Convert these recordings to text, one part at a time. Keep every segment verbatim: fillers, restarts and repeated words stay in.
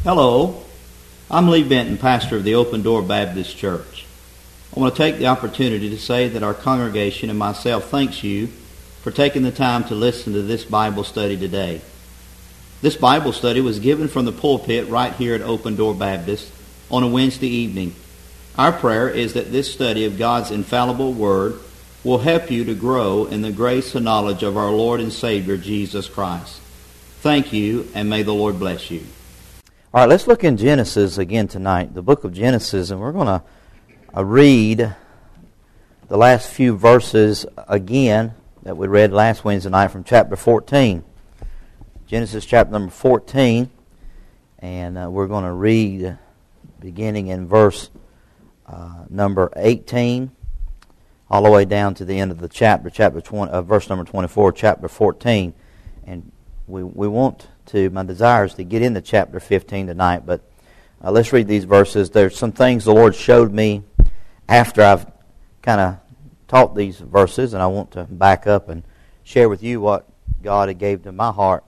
Hello, I'm Lee Benton, pastor of the Open Door Baptist Church. I want to take the opportunity to say that our congregation and myself thanks you for taking the time to listen to this Bible study today. This Bible study was given from the pulpit right here at Open Door Baptist on a Wednesday evening. Our prayer is that this study of God's infallible Word will help you to grow in the grace and knowledge of our Lord and Savior, Jesus Christ. Thank you, and may the Lord bless you. All right, let's look in Genesis again tonight, the book of Genesis, and we're going to uh, read the last few verses again that we read last Wednesday night from chapter fourteen. Genesis chapter number fourteen, and uh, we're going to read beginning in verse uh, number eighteen, all the way down to the end of the chapter, chapter twenty, uh, verse number twenty-four, chapter fourteen, and we we want to, my desire is to get into chapter fifteen tonight, but uh, let's read these verses. There's some things the Lord showed me after I've kind of taught these verses, and I want to back up and share with you what God had gave to my heart.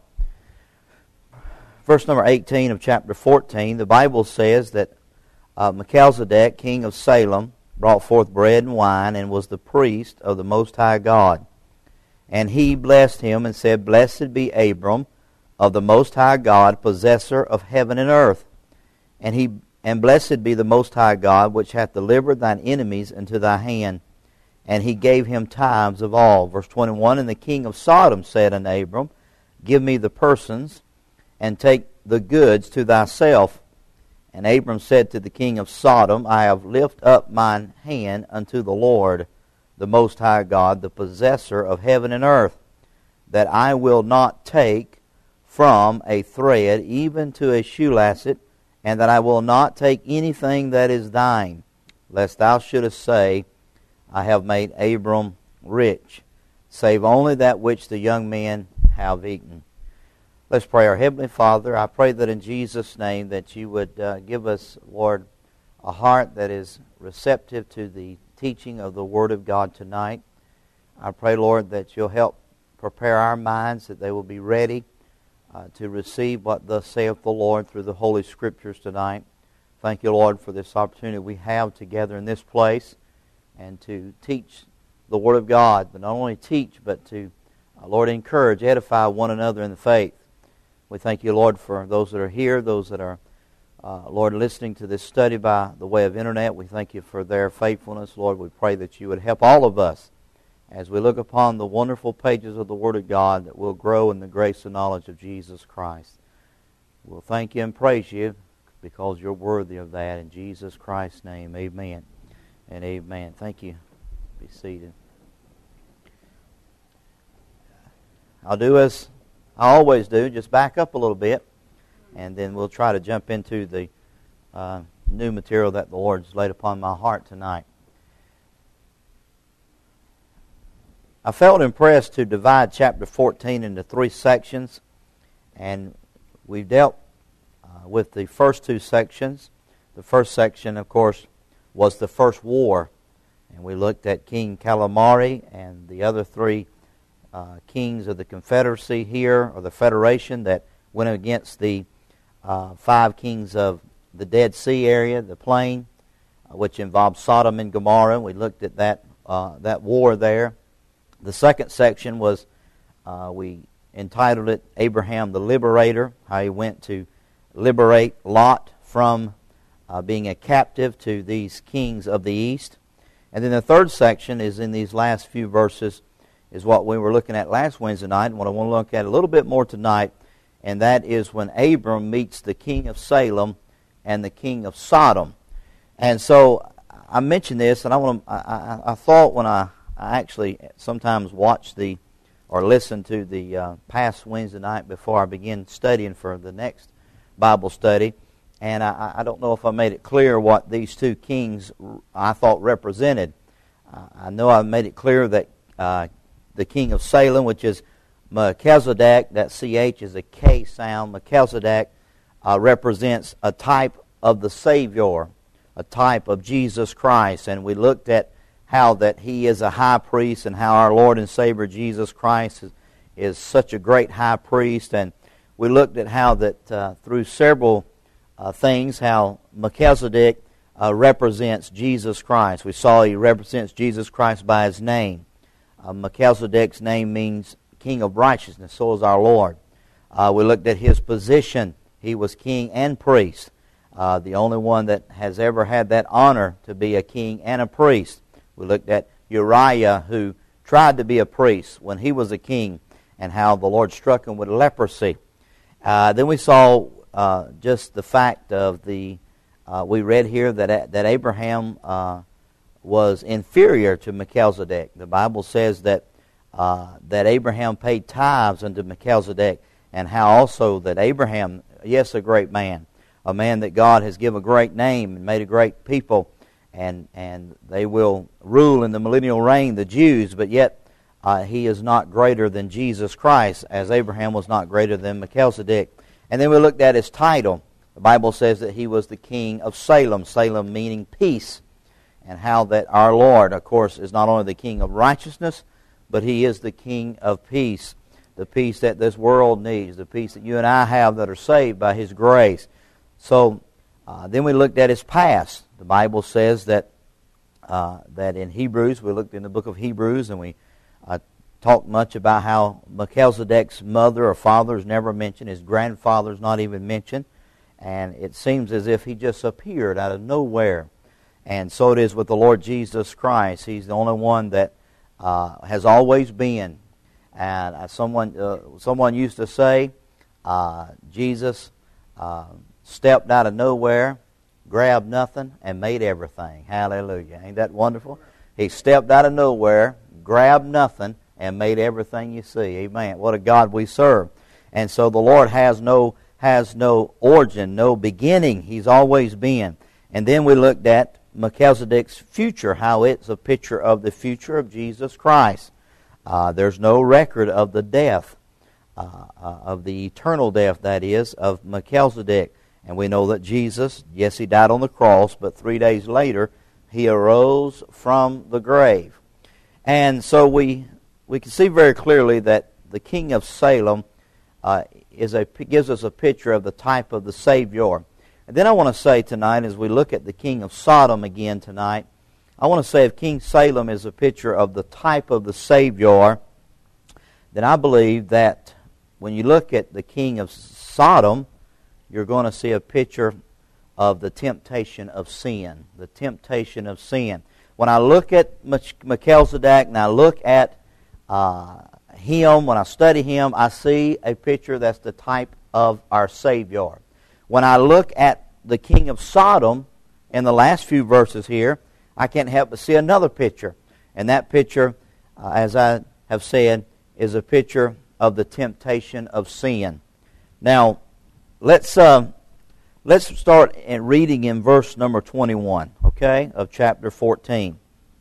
Verse number eighteen of chapter fourteen, the Bible says that uh, Melchizedek, king of Salem, brought forth bread and wine, and was the priest of the Most High God. And he blessed him and said, Blessed be Abram, of the Most High God, possessor of heaven and earth. And he and blessed be the Most High God, which hath delivered thine enemies into thy hand. And he gave him tithes of all. Verse twenty-one, And the king of Sodom said unto Abram, Give me the persons, and take the goods to thyself. And Abram said to the king of Sodom, I have lifted up mine hand unto the Lord, the Most High God, the possessor of heaven and earth, that I will not take from a thread even to a shoelancet, and that I will not take anything that is thine, lest thou shouldest say, I have made Abram rich, save only that which the young men have eaten. Let's pray. Our Heavenly Father, I pray that in Jesus' name that you would uh, give us, Lord, a heart that is receptive to the teaching of the Word of God tonight. I pray, Lord, that you'll help prepare our minds, that they will be ready Uh, to receive what thus saith the Lord through the Holy Scriptures tonight. Thank you, Lord, for this opportunity we have together in this place and to teach the Word of God, but not only teach, but to, uh, Lord, encourage, edify one another in the faith. We thank you, Lord, for those that are here, those that are, uh, Lord, listening to this study by the way of internet. We thank you for their faithfulness. Lord, we pray that you would help all of us as we look upon the wonderful pages of the Word of God, that we'll grow in the grace and knowledge of Jesus Christ. We'll thank you and praise you because you're worthy of that. In Jesus Christ's name, amen and amen. Thank you. Be seated. I'll do as I always do, just back up a little bit, and then we'll try to jump into the uh, new material that the Lord's laid upon my heart tonight. I felt impressed to divide chapter fourteen into three sections, and we've dealt uh, with the first two sections. The first section, of course, was the first war, and we looked at King Calamari and the other three uh, kings of the Confederacy here, or the Federation, that went against the uh, five kings of the Dead Sea area, the plain, uh, which involved Sodom and Gomorrah. We looked at that uh, that war there. The second section was, uh, we entitled it, Abraham the Liberator, how he went to liberate Lot from uh, being a captive to these kings of the east. And then the third section is in these last few verses, is what we were looking at last Wednesday night, and what I want to look at a little bit more tonight, and that is when Abram meets the king of Salem and the king of Sodom. And so I mentioned this, and I want to, I, I, I thought when I I actually sometimes watch the, or listen to the uh, past Wednesday night before I begin studying for the next Bible study, and I, I don't know if I made it clear what these two kings I thought represented. Uh, I know I made it clear that uh, the king of Salem, which is Melchizedek, that C H is a K sound, Melchizedek uh, represents a type of the Savior, a type of Jesus Christ, and we looked at how that he is a high priest and how our Lord and Savior Jesus Christ is, is such a great high priest. And we looked at how that uh, through several uh, things how Melchizedek uh, represents Jesus Christ. We saw he represents Jesus Christ by his name. Uh, Melchizedek's name means King of Righteousness, so is our Lord. Uh, we looked at his position. He was king and priest. Uh, the only one that has ever had that honor to be a king and a priest. We looked at Uriah, who tried to be a priest when he was a king, and how the Lord struck him with leprosy. Uh, then we saw uh, just the fact of the, uh, we read here that that Abraham uh, was inferior to Melchizedek. The Bible says that uh, that Abraham paid tithes unto Melchizedek, and how also that Abraham, yes, a great man, a man that God has given a great name and made a great people, and and they will rule in the millennial reign, the Jews, but yet uh, he is not greater than Jesus Christ, as Abraham was not greater than Melchizedek. And then we looked at his title. The Bible says that he was the king of Salem, Salem meaning peace, and how that our Lord, of course, is not only the king of righteousness, but he is the king of peace, the peace that this world needs, the peace that you and I have that are saved by his grace. So uh, then we looked at his past. The Bible says that uh, that in Hebrews, we looked in the book of Hebrews, and we uh, talked much about how Melchizedek's mother or father is never mentioned, his grandfather is not even mentioned, and it seems as if he just appeared out of nowhere. And so it is with the Lord Jesus Christ. He's the only one that uh, has always been. And uh, someone uh, someone used to say, uh, Jesus uh, stepped out of nowhere, grabbed nothing, and made everything. Hallelujah. Ain't that wonderful? He stepped out of nowhere, grabbed nothing, and made everything you see. Amen. What a God we serve. And so the Lord has no has no origin, no beginning. He's always been. And then we looked at Melchizedek's future, how it's a picture of the future of Jesus Christ. Uh, there's no record of the death, uh, uh, of the eternal death, that is, of Melchizedek. And we know that Jesus, yes, he died on the cross, but three days later, he arose from the grave. And so we we can see very clearly that the king of Salem uh, is a gives us a picture of the type of the Savior. And then I want to say tonight, as we look at the king of Sodom again tonight, I want to say if King Salem is a picture of the type of the Savior, then I believe that when you look at the king of Sodom, you're going to see a picture of the temptation of sin. The temptation of sin. When I look at Melchizedek and I look at uh, him, when I study him, I see a picture that's the type of our Savior. When I look at the king of Sodom in the last few verses here, I can't help but see another picture. And that picture, uh, as I have said, is a picture of the temptation of sin. Now, let's uh, let's start in reading in verse number twenty-one, okay, of chapter fourteen.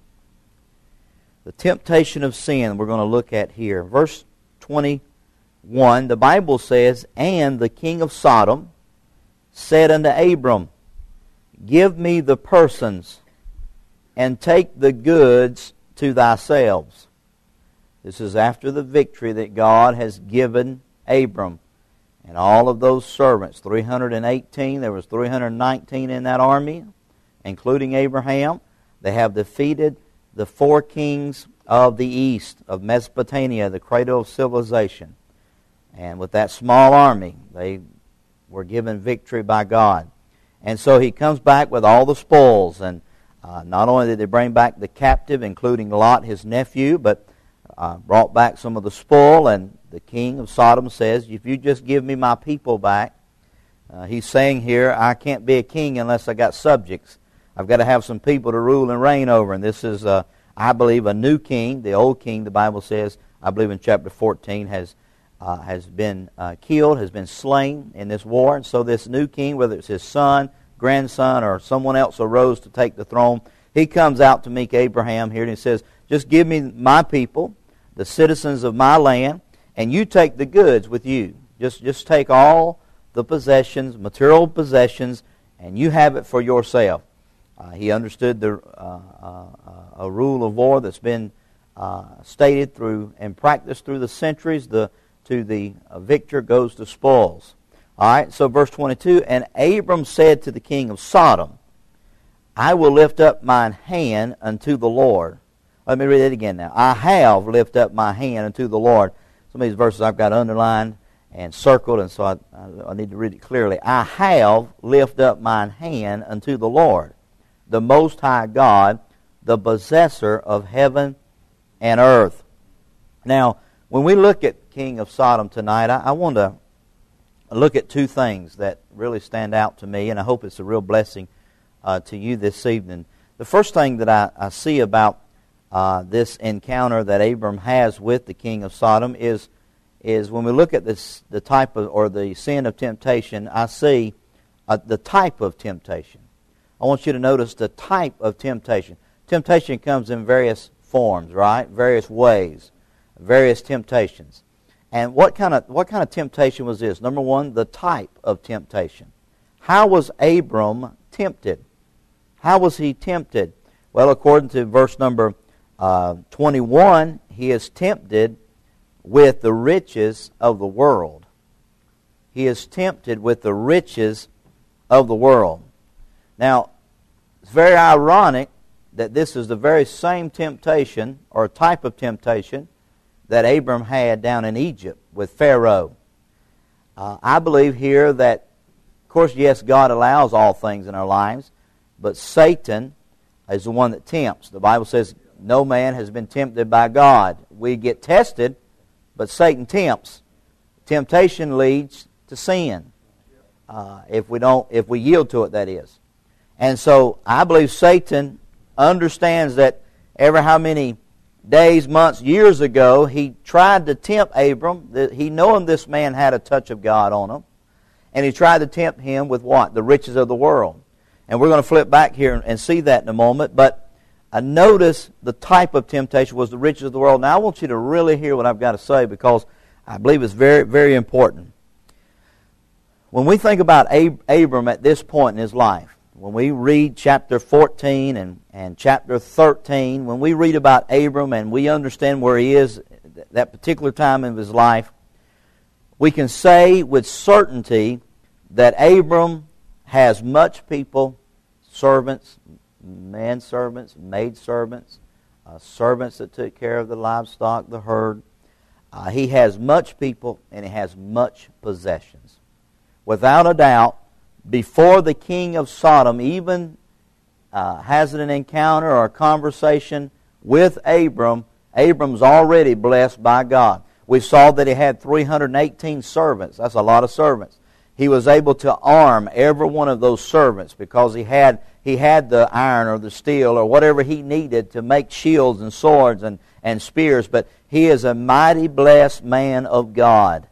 The temptation of sin we're going to look at here. Verse twenty-one, the Bible says, "And the king of Sodom said unto Abram, Give me the persons, and take the goods to thyself." This is after the victory that God has given Abram. And all of those servants, three hundred eighteen, there was three hundred nineteen in that army, including Abraham. They have defeated the four kings of the east, of Mesopotamia, the cradle of civilization. And with that small army, they were given victory by God. And so he comes back with all the spoils, and Uh, not only did they bring back the captive, including Lot, his nephew, but uh, brought back some of the spoil. And the king of Sodom says, if you just give me my people back, uh, he's saying here, I can't be a king unless I got subjects. I've got to have some people to rule and reign over. And this is, uh, I believe, a new king. The old king, the Bible says, I believe in chapter fourteen, has uh, has been uh, killed, has been slain in this war. And so this new king, whether it's his son, grandson, or someone else arose to take the throne, he comes out to meet Abraham here and he says, just give me my people, the citizens of my land, and you take the goods with you. Just, just take all the possessions, material possessions, and you have it for yourself. Uh, he understood the uh, uh, a rule of war that's been uh, stated through and practiced through the centuries. The to the uh, victor goes the spoils. All right, so verse twenty-two, and Abram said to the king of Sodom, I will lift up mine hand unto the Lord. Let me read it again now. I have lifted up my hand unto the Lord. Some of these verses I've got underlined and circled, and so I, I, I need to read it clearly. I have lifted up mine hand unto the Lord, the Most High God, the possessor of heaven and earth. Now, when we look at King of Sodom tonight, I, I want to look at two things that really stand out to me, and I hope it's a real blessing uh, to you this evening. The first thing that I, I see about uh, this encounter that Abram has with the king of Sodom is is when we look at this, the type of, or the sin of temptation, I see uh, the type of temptation. I want you to notice the type of temptation. Temptation comes in various forms, right? Various ways, various temptations. And what kind of what kind of temptation was this? Number one, the type of temptation. How was Abram tempted? How was he tempted? Well, according to verse number uh, twenty-one, he is tempted with the riches of the world. He is tempted with the riches of the world. Now, it's very ironic that this is the very same temptation or type of temptation that Abram had down in Egypt with Pharaoh. Uh, I believe here that, of course, yes, God allows all things in our lives, but Satan is the one that tempts. The Bible says no man has been tempted by God. We get tested, but Satan tempts. Temptation leads to sin. Uh, if we don't, if we yield to it, that is. And so I believe Satan understands that every how many days, months, years ago, he tried to tempt Abram. He knowing this man had a touch of God on him. And he tried to tempt him with what? The riches of the world. And we're going to flip back here and see that in a moment. But I notice the type of temptation was the riches of the world. Now I want you to really hear what I've got to say, because I believe it's very, very important. When we think about Ab- Abram at this point in his life, when we read chapter fourteen and, and chapter thirteen, when we read about Abram and we understand where he is at that particular time of his life, we can say with certainty that Abram has much people, servants, manservants, maidservants, uh, servants that took care of the livestock, the herd. Uh, he has much people and he has much possessions. Without a doubt, before the king of Sodom even uh, has an encounter or a conversation with Abram, Abram's already blessed by God. We saw that he had three hundred eighteen servants. That's a lot of servants. He was able to arm every one of those servants because he had he had the iron or the steel or whatever he needed to make shields and swords and, and spears. But he is a mighty blessed man of God.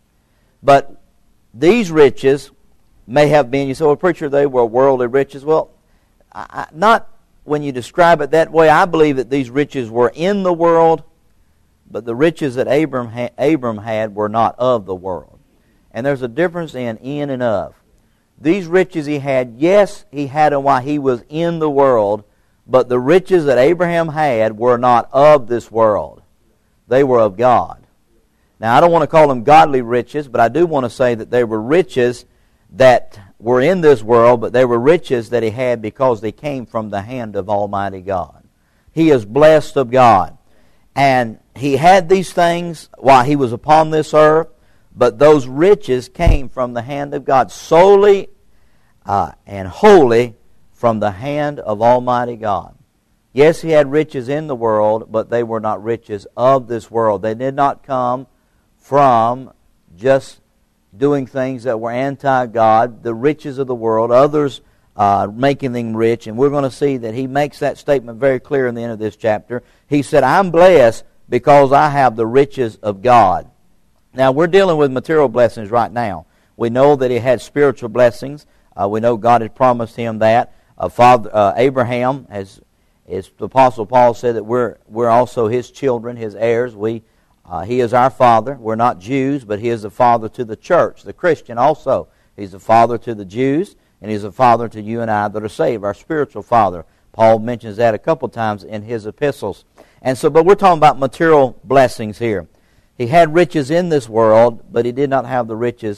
But these riches may have been, you say, well, preacher, they were worldly riches. Well, I, I, not when you describe it that way. I believe that these riches were in the world, but the riches that Abram, ha- Abram had were not of the world. And there's a difference in in and of. These riches he had, yes, he had them while he was in the world, but the riches that Abraham had were not of this world. They were of God. Now, I don't want to call them godly riches, but I do want to say that they were riches that were in this world, but they were riches that he had because they came from the hand of Almighty God. He is blessed of God. And he had these things while he was upon this earth, but those riches came from the hand of God, solely uh, and wholly from the hand of Almighty God. Yes, he had riches in the world, but they were not riches of this world. They did not come from just doing things that were anti-God, the riches of the world, others uh, making them rich. And we're going to see that he makes that statement very clear in the end of this chapter. He said, I'm blessed because I have the riches of God. Now, we're dealing with material blessings right now. We know that he had spiritual blessings. Uh, we know God had promised him that. Uh, Father uh, Abraham, as, as the Apostle Paul said, that we're we're also his children, his heirs. We uh, he is our father. We're not Jews, but he is the father to the church, the Christian also. He's the father to the Jews, and he's a father to you and I that are saved, our spiritual father. Paul mentions that a couple times in his epistles. And so, but we're talking about material blessings here. He had riches in this world, but he did not have the riches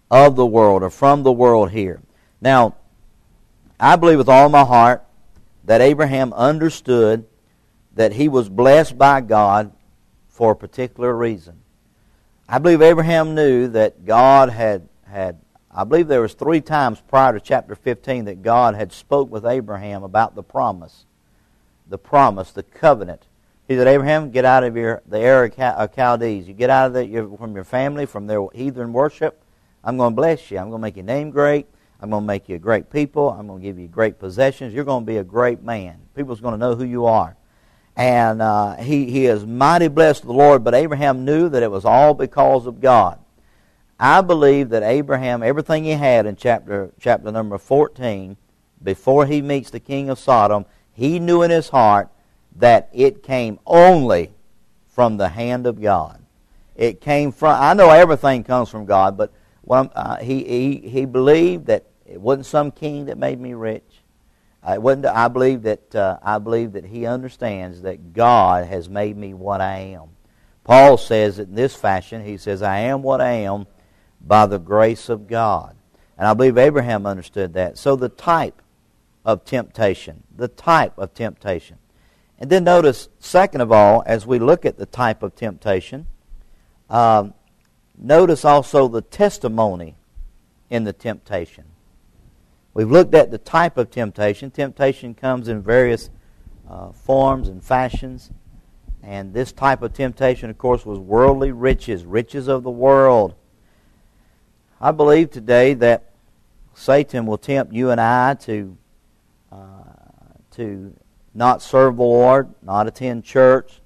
of the world or from the world here. Now, I believe with all my heart that Abraham understood that he was blessed by God for a particular reason. I believe Abraham knew that God had, had I believe there was three times prior to chapter fifteen that God had spoke with Abraham about the promise. The promise, the covenant. He said, Abraham, get out of your, the Ur of Chaldees. You get out of the, your, from your family, from their heathen worship. I'm going to bless you. I'm going to make your name great. I'm going to make you a great people. I'm going to give you great possessions. You're going to be a great man. People's going to know who you are. And uh, he, he is mighty blessed of the Lord, but Abraham knew that it was all because of God. I believe that Abraham, everything he had in chapter chapter number fourteen, before he meets the king of Sodom, he knew in his heart that it came only from the hand of God. It came from, I know everything comes from God, but well, uh, he, he, he believed that it wasn't some king that made me rich. Uh, it wasn't, I believe that uh, I believe that he understands that God has made me what I am. Paul says it in this fashion. He says, I am what I am by the grace of God. And I believe Abraham understood that. So the type of temptation, the type of temptation. And then notice, second of all, as we look at the type of temptation, um, notice also the testimony in the temptation. We've looked at the type of temptation. Temptation comes in various uh, forms and fashions. And this type of temptation, of course, was worldly riches, riches of the world. I believe today that Satan will tempt you and I to uh, to not serve the Lord, not attend church,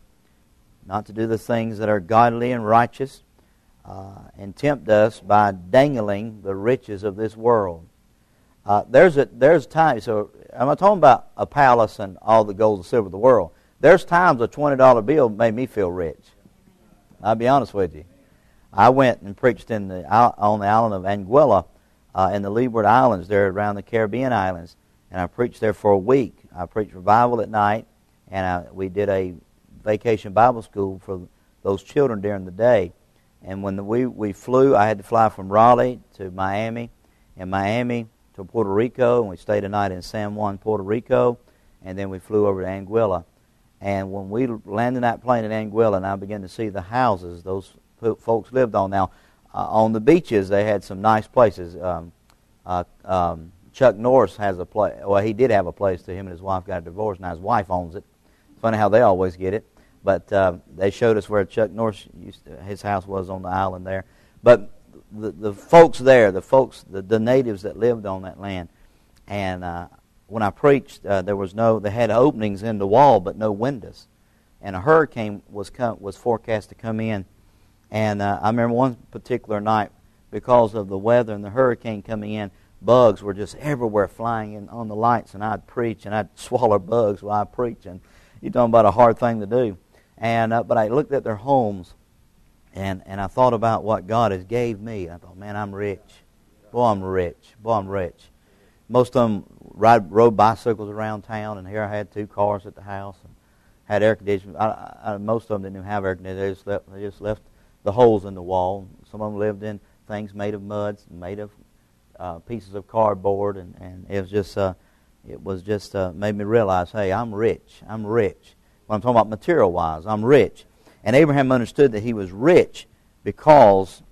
not to do the things that are godly and righteous, uh, and tempt us by dangling the riches of this world. Uh, there's a there's times. So I'm not talking about a palace and all the gold and silver of the world. There's times a twenty dollar bill made me feel rich. I'll be honest with you. I went and preached in the on the island of Anguilla, uh, in the Leeward Islands there around the Caribbean islands, and I preached there for a week. I preached revival at night, and I, we did a vacation Bible school for those children during the day. And when the, we we flew, I had to fly from Raleigh to Miami, and Miami to Puerto Rico, and we stayed a night in San Juan, Puerto Rico, and then we flew over to Anguilla. And when we landed that plane in Anguilla, and I began to see the houses those folks lived on. Now, uh, on the beaches, they had some nice places. Um, uh, um, Chuck Norris has a place. Well, he did have a place till him and his wife got a divorce. Now his wife owns it. It's funny how they always get it. But uh, they showed us where Chuck Norris used to, his house was on the island there. But the the folks there, the folks, the, the natives that lived on that land, and uh, when I preached, uh, there was no. They had openings in the wall, but no windows, and a hurricane was come, was forecast to come in. And uh, I remember one particular night, because of the weather and the hurricane coming in, bugs were just everywhere flying in on the lights, and I'd preach, and I'd swallow bugs while I preach, and you're talking about a hard thing to do. And uh, but I looked at their homes, and, and I thought about what God has gave me. I thought, man, I'm rich. Boy, I'm rich. Boy, I'm rich. Most of them ride, rode bicycles around town, and here I had two cars at the house, and had air conditioning. I, I, most of them didn't even have air conditioning. They just left, they just left the holes in the wall. Some of them lived in things made of muds, made of uh, pieces of cardboard, and, and it was just uh, it was just uh, made me realize, hey, I'm rich. I'm rich. When I'm talking about material-wise, I'm rich. And Abraham understood that he was rich because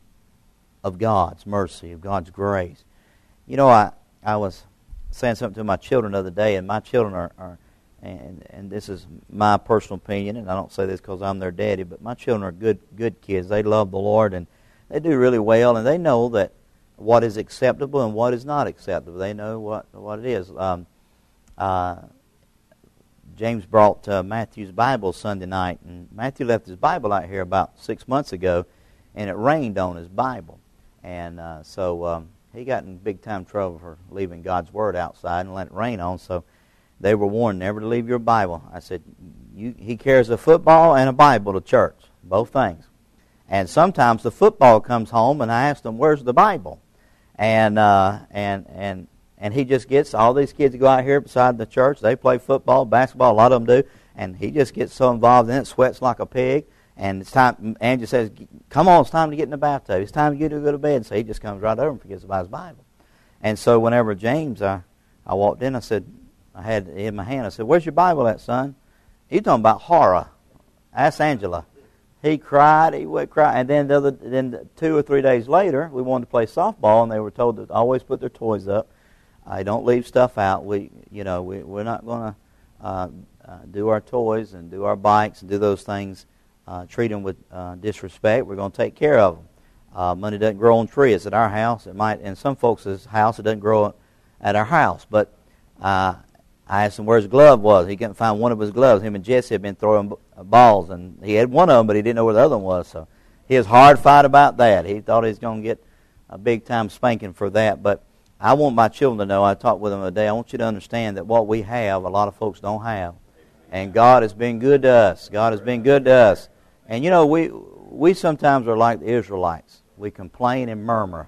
of God's mercy, of God's grace. You know, I I was saying something to my children the other day, and my children are, are And and this is my personal opinion, and I don't say this because I'm their daddy, but my children are good good kids. They love the Lord, and they do really well, and they know that what is acceptable and what is not acceptable. They know what, what it is. Um, uh, James brought uh, Matthew's Bible Sunday night, and Matthew left his Bible out here about six months ago, and it rained on his Bible. And uh, so um, he got in big-time trouble for leaving God's Word outside and letting it rain on, so they were warned never to leave your Bible. I said, you, he carries a football and a Bible to church, both things. And sometimes the football comes home, and I asked him, where's the Bible? And uh, and and and he just gets, all these kids go out here beside the church, they play football, basketball, a lot of them do, and he just gets so involved in it, sweats like a pig, And it's time, Andrew says, come on, it's time to get in the bathtub. It's time to get to go to bed. So he just comes right over and forgets about his Bible. And so whenever James, I, I walked in, I said, I had it in my hand. I said, where's your Bible at, son? He's talking about horror. Ask Angela. He cried, he would cry. And then the other, then two or three days later, we wanted to play softball, and they were told to always put their toys up. I uh, don't leave stuff out. We, you know, we, we're not going to uh, uh, do our toys and do our bikes and do those things. Uh, treat them with uh, disrespect. We're going to take care of them. Uh, money doesn't grow on trees at our house. It might, in some folks' house, it doesn't grow at our house. But uh, I asked him where his glove was. He couldn't find one of his gloves. Him and Jesse had been throwing balls, and he had one of them, but he didn't know where the other one was. So he was hard fight about that. He thought he was going to get a big-time spanking for that. But I want my children to know, I talked with them today, I want you to understand that what we have, a lot of folks don't have. And God has been good to us. God has been good to us. And, you know, we we sometimes are like the Israelites. We complain and murmur.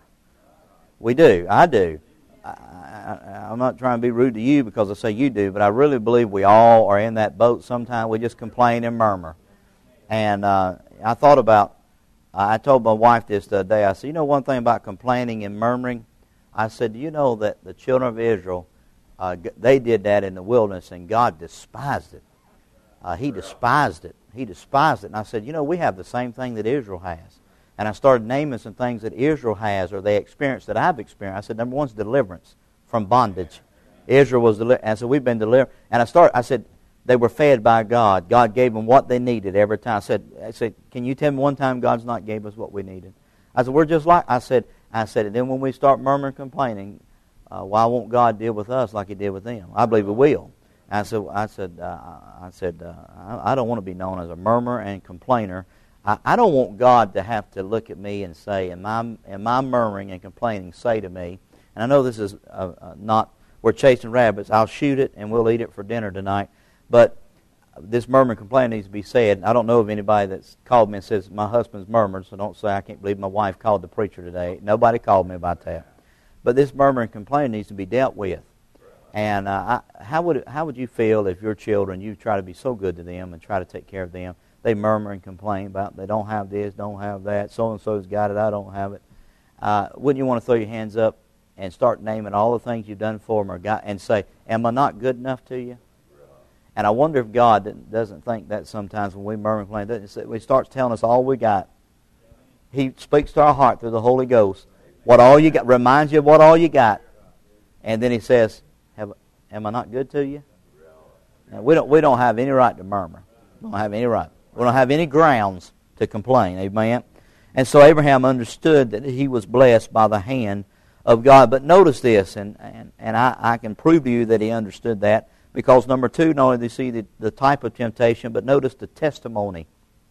We do. I do. I, I, I'm not trying to be rude to you because I say you do, but I really believe we all are in that boat sometimes. We just complain and murmur. And uh, I thought about, I told my wife this the other day. I said, you know one thing about complaining and murmuring? I said, do you know that the children of Israel, uh, they did that in the wilderness, and God despised it. Uh, he despised it. He despised it. And I said, you know, we have the same thing that Israel has. And I started naming some things that Israel has or they experienced that I've experienced. I said, number one is deliverance from bondage. Israel was delivered. And so we've been delivered. And I started, I said, they were fed by God. God gave them what they needed every time. I said, I said, can you tell me one time God's not gave us what we needed? I said, we're just like, I said, I said, and then when we start murmuring and complaining, uh, why won't God deal with us like He did with them? I believe He will. I said, I said, uh, I said, uh, I, I don't want to be known as a murmurer and complainer. I, I don't want God to have to look at me and say, "Am I, am I murmuring and complaining?" Say to me, and I know this is uh, uh, not. We're chasing rabbits. I'll shoot it and we'll eat it for dinner tonight. But this murmuring and complaining needs to be said. I don't know of anybody that's called me and says my husband's murmured, so don't say I can't believe my wife called the preacher today. Nobody called me about that. But this murmuring and complaining needs to be dealt with. And uh, I, how would how would you feel if your children, you try to be so good to them and try to take care of them, they murmur and complain about they don't have this, don't have that, so-and-so's got it, I don't have it. Uh, wouldn't you want to throw your hands up and start naming all the things you've done for them or got, and say, am I not good enough to you? And I wonder if God doesn't think that sometimes when we murmur and complain, doesn't He starts telling us all we got. He speaks to our heart through the Holy Ghost. What all you got, reminds you of what all you got. And then He says, Have, am I not good to you? Now, we don't we don't have any right to murmur. We don't have any right. We don't have any grounds to complain. Amen? And so Abraham understood that he was blessed by the hand of God. But notice this, and, and, and I, I can prove to you that he understood that, because number two, not only do you see the, the type of temptation, but notice the testimony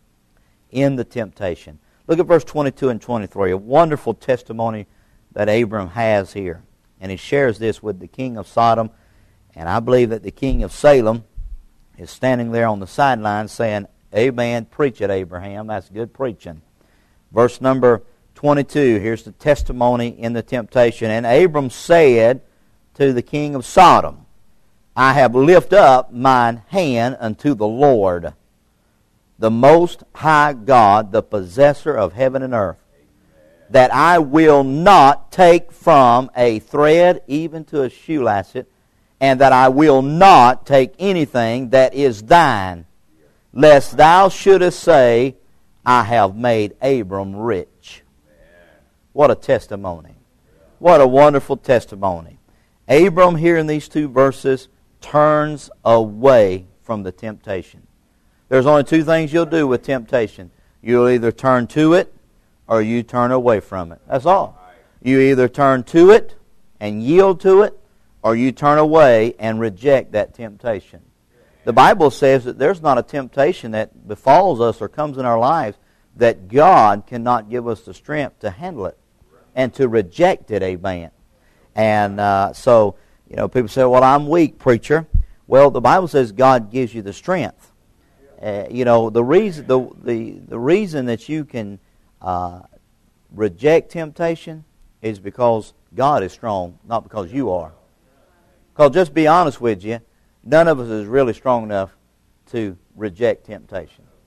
in the temptation. Look at verse twenty-two and twenty-three, a wonderful testimony that Abram has here. And he shares this with the king of Sodom. And I believe that the king of Salem is standing there on the sidelines saying, amen, preach it, Abraham. That's good preaching. Verse number twenty-two, here's the testimony in the temptation. And Abram said to the king of Sodom, I have lifted up mine hand unto the Lord, the Most High God, the possessor of heaven and earth, that I will not take from a thread even to a shoe lasset, and that I will not take anything that is thine, lest thou shouldest say, I have made Abram rich. What a testimony. What a wonderful testimony. Abram here in these two verses turns away from the temptation. There's only two things you'll do with temptation. You'll either turn to it or you turn away from it. That's all. You either turn to it and yield to it, or you turn away and reject that temptation. The Bible says that there's not a temptation that befalls us or comes in our lives that God cannot give us the strength to handle it and to reject it, amen. And uh, so, you know, people say, well, I'm weak, preacher. Well, the Bible says God gives you the strength. Uh, you know, the reason the, the, the reason that you can uh, reject temptation is because God is strong, not because you are. Because just be honest with you, none of us is really strong enough to reject temptation.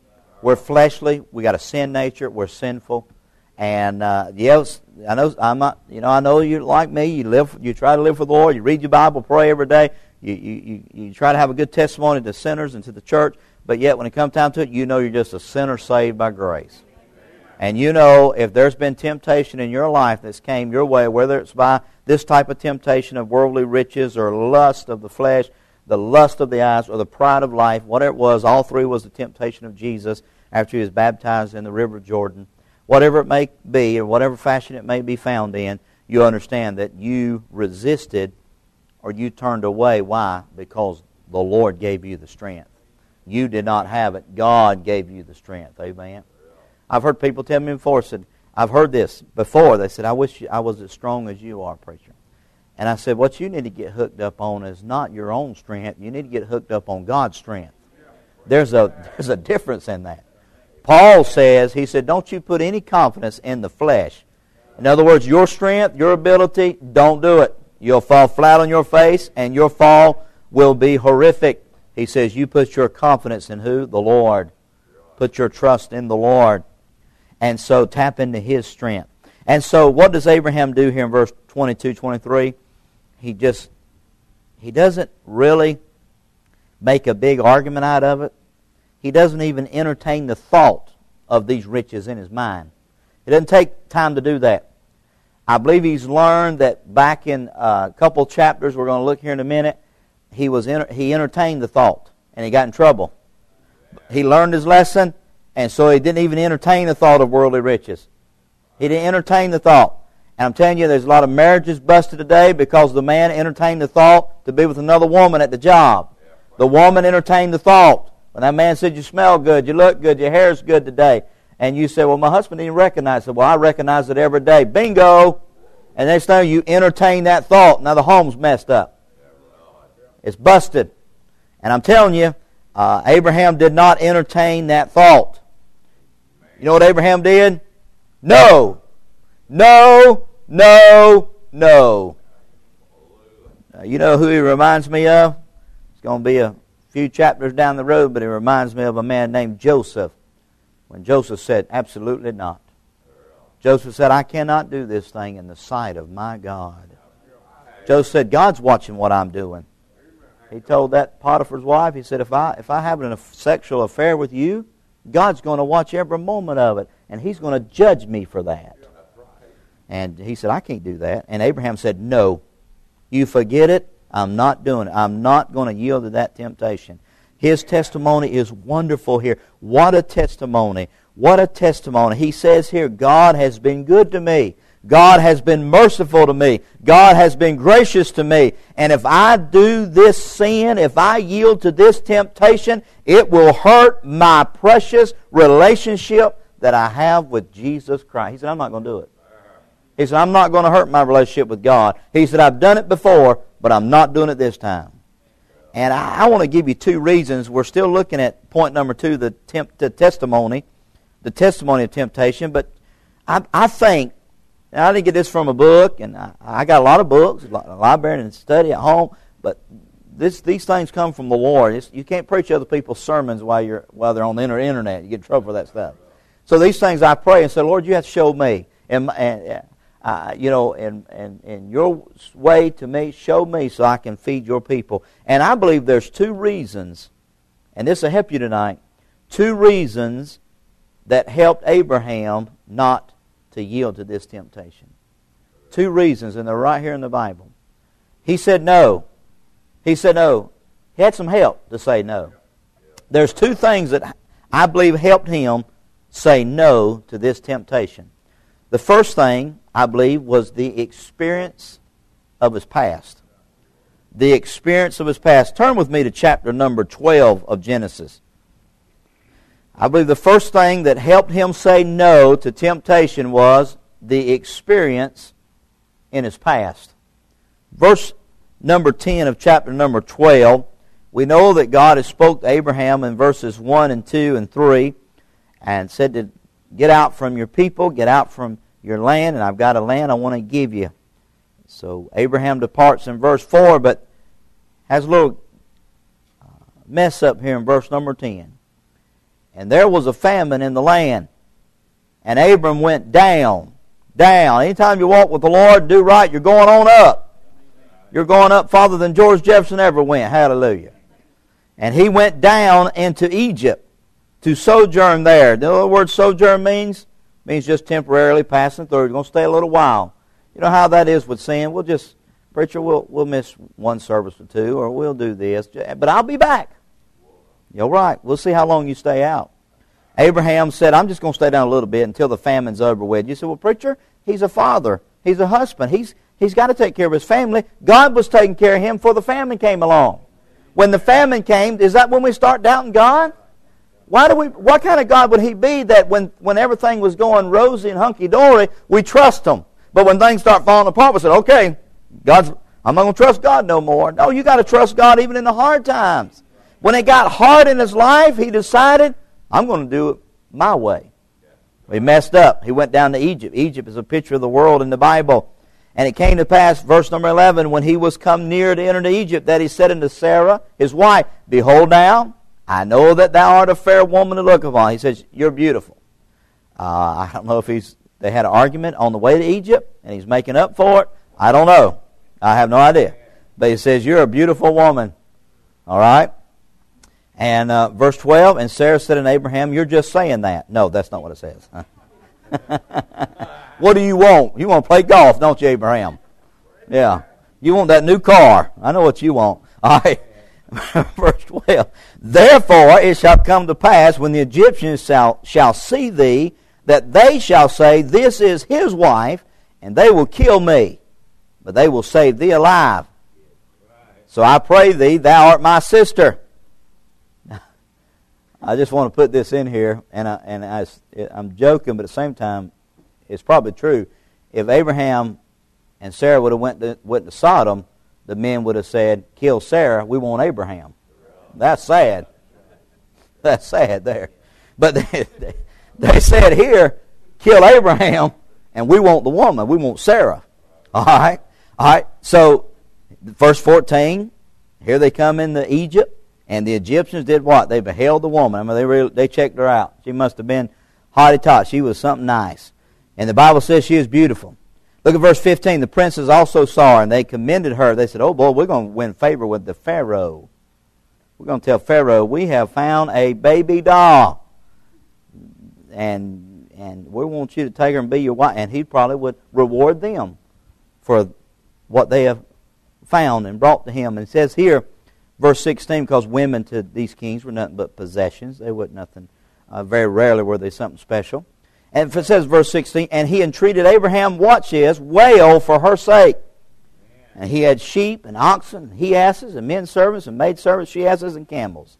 We're fleshly. We got a sin nature. We're sinful. And uh, yes, I know I'm not. You know, I know you're like me. You live. You try to live for the Lord. You read your Bible, pray every day. You you you, you try to have a good testimony to sinners and to the church. But yet, when it comes time to it, you know you're just a sinner saved by grace. And you know if there's been temptation in your life that's came your way, whether it's by this type of temptation of worldly riches or lust of the flesh, the lust of the eyes, or the pride of life, whatever it was, all three was the temptation of Jesus after he was baptized in the river of Jordan. Whatever it may be, or whatever fashion it may be found in, you understand that you resisted or you turned away. Why? Because the Lord gave you the strength. You did not have it. God gave you the strength. Amen. I've heard people tell me before, said, I've heard this before. They said, I wish I was as strong as you are, preacher. And I said, what you need to get hooked up on is not your own strength. You need to get hooked up on God's strength. There's a, there's a difference in that. Paul says, he said, don't you put any confidence in the flesh. In other words, your strength, your ability, don't do it. You'll fall flat on your face, and your fall will be horrific. He says, you put your confidence in who? The Lord. Put your trust in the Lord. And so tap into His strength. And so what does Abraham do here in verse twenty-two, twenty-three? He just, he doesn't really make a big argument out of it. He doesn't even entertain the thought of these riches in his mind. It doesn't take time to do that. I believe he's learned that back in a couple chapters, we're going to look here in a minute, he was he entertained the thought, and he got in trouble. He learned his lesson, and so he didn't even entertain the thought of worldly riches. He didn't entertain the thought. And I'm telling you, there's a lot of marriages busted today because the man entertained the thought to be with another woman at the job. The woman entertained the thought. When that man said, you smell good, you look good, your hair's good today. And you say, well, my husband didn't recognize it. Well, I recognize it every day. Bingo! And next time you entertain that thought. Now the home's messed up. It's busted. And I'm telling you, uh, Abraham did not entertain that thought. You know what Abraham did? No! No! No! No! Uh, you know who he reminds me of? It's going to be a few chapters down the road, but it reminds me of a man named Joseph. When Joseph said, absolutely not. Joseph said, I cannot do this thing in the sight of my God. Joseph said, God's watching what I'm doing. He told that Potiphar's wife, he said, if I if I have a sexual affair with you, God's going to watch every moment of it, and He's going to judge me for that. And he said, I can't do that. And Abraham said, no, you forget it. I'm not doing it. I'm not going to yield to that temptation. His testimony is wonderful here. What a testimony. What a testimony. He says here, God has been good to me. God has been merciful to me. God has been gracious to me. And if I do this sin, if I yield to this temptation, it will hurt my precious relationship that I have with Jesus Christ. He said, I'm not going to do it. He said, I'm not going to hurt my relationship with God. He said, I've done it before, but I'm not doing it this time. And I, I want to give you two reasons. We're still looking at point number two, the, temp, the testimony, the testimony of temptation. But I, I think, and I didn't get this from a book, and I, I got a lot of books, a library and study at home, but this, these things come from the Lord. It's, you can't preach other people's sermons while you're while they're on the internet. You get in trouble for that stuff. So these things I pray and say, Lord, you have to show me. And, and Uh, you know, in, in, in your way to me, show me so I can feed your people. And I believe there's two reasons, and this will help you tonight, two reasons that helped Abraham not to yield to this temptation. Two reasons, and they're right here in the Bible. He said no. He said no. He had some help to say no. There's two things that I believe helped him say no to this temptation. The first thing, I believe, was the experience of his past. The experience of his past. Turn with me to chapter number twelve of Genesis. I believe the first thing that helped him say no to temptation was the experience in his past. Verse number ten of chapter number twelve, we know that God has spoke to Abraham in verses one and two and three and said to get out from your people, get out from your land, and I've got a land I want to give you. So Abraham departs in verse four, but has a little mess up here in verse number ten. and there was a famine in the land. And Abram went down, down. Anytime you walk with the Lord, do right, you're going on up. You're going up farther than George Jefferson ever went. Hallelujah. And he went down into Egypt to sojourn there. You know what the word sojourn means? It means just temporarily passing through. You're going to stay a little while. You know how that is with sin. We'll just, preacher, we'll, we'll miss one service or two, or we'll do this. But I'll be back. You're right. We'll see how long you stay out. Abraham said, I'm just going to stay down a little bit until the famine's over with. You said, well, preacher, he's a father. He's a husband. He's He's got to take care of his family. God was taking care of him before the famine came along. When the famine came, is that when we start doubting God? Why do we? What kind of God would He be that when, when everything was going rosy and hunky-dory, we trust Him? But when things start falling apart, we said, okay, God's, I'm not going to trust God no more. No, you got to trust God even in the hard times. When it got hard in his life, he decided, I'm going to do it my way. He messed up. He went down to Egypt. Egypt is a picture of the world in the Bible. And it came to pass, verse number eleven, when he was come near to enter into Egypt, that he said unto Sarah, his wife, Behold now, I know that thou art a fair woman to look upon. He says, you're beautiful. Uh, I don't know if he's they had an argument on the way to Egypt, and he's making up for it. I don't know. I have no idea. But he says, you're a beautiful woman. All right? And uh, verse twelve, and Sarah said unto Abraham, you're just saying that. No, that's not what it says. What do you want? You want to play golf, don't you, Abraham? Yeah. You want that new car. I know what you want. All right. Verse twelve. Therefore it shall come to pass, when the Egyptians shall, shall see thee, that they shall say, This is his wife, and they will kill me, but they will save thee alive. So I pray thee, thou art my sister. I just want to put this in here, and, I, and I, I'm joking, but at the same time, it's probably true. If Abraham and Sarah would have went to, went to Sodom, the men would have said, kill Sarah, we want Abraham. That's sad. That's sad there. But they, they, they said here, kill Abraham, and we want the woman. We want Sarah. All right? All right. So, verse fourteen, here they come into Egypt, and the Egyptians did what? They beheld the woman. I mean, they really, they checked her out. She must have been hotty-tot. She was something nice. And the Bible says she is beautiful. Look at verse fifteen. The princes also saw her, and they commended her. They said, oh, boy, we're going to win favor with the Pharaoh. We're going to tell Pharaoh, we have found a baby doll. And and we want you to take her and be your wife. And he probably would reward them for what they have found and brought to him. And it says here, verse sixteen, because women to these kings were nothing but possessions. They were nothing, uh, very rarely were they something special. And it says, verse sixteen, and he entreated Abraham, watch this, well for her sake. And he had sheep and oxen, and he asses, and men servants, and maid servants, she asses, and camels.